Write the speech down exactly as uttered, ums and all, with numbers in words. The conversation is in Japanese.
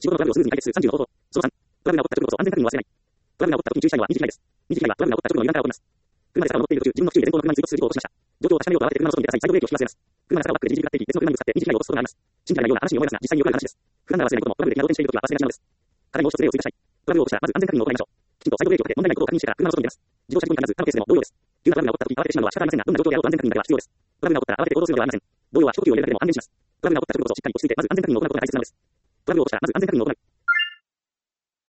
仕事のトラブルをスムーズに解決するさんじゅうの方法。そのさん、トラブルが起こった時こそ安全確認を忘れない。トラブルが起こった時に注意したいのは二次被害です。二次被害はトラブルが起こった時の油断から起こります。車で坂を乗っている途中、自分の不注意で前方の車に追突する事故を起こしました。状況を確かめようと慌てて車の外に出た際、サイドブレーキを引き忘れます。車が坂をバックで自力で立っていき、別の車にぶつかって二次被害を起こすことがあります。信じられないような話に思いますが、実際によくある話です。普段なら忘れないことも、トラブルで車を運転している時は忘れがちなのです。さらにもう一つ例を追加したい。トラブルを起こしたら、まず安全確認を行いましょう。きちんとサイドブレーキをかけ、問題ないことを確認してから車の外に出ます。自動車事故に限らず、他のケースでも同様です。急なトラブルが起こった時、慌ててしまうのは仕方ありませんが、どんな状況であろうと安全確認だけは必要です。トラブルが起こったら慌てて行動するのではありません。同様は一呼吸を入れるだけでも安全にします。トラブルが起こった時こそしっかり落ち着いて、まず安全確認を行うことが大切なのです。トラブルを起こしたら、まず安全確認を行う。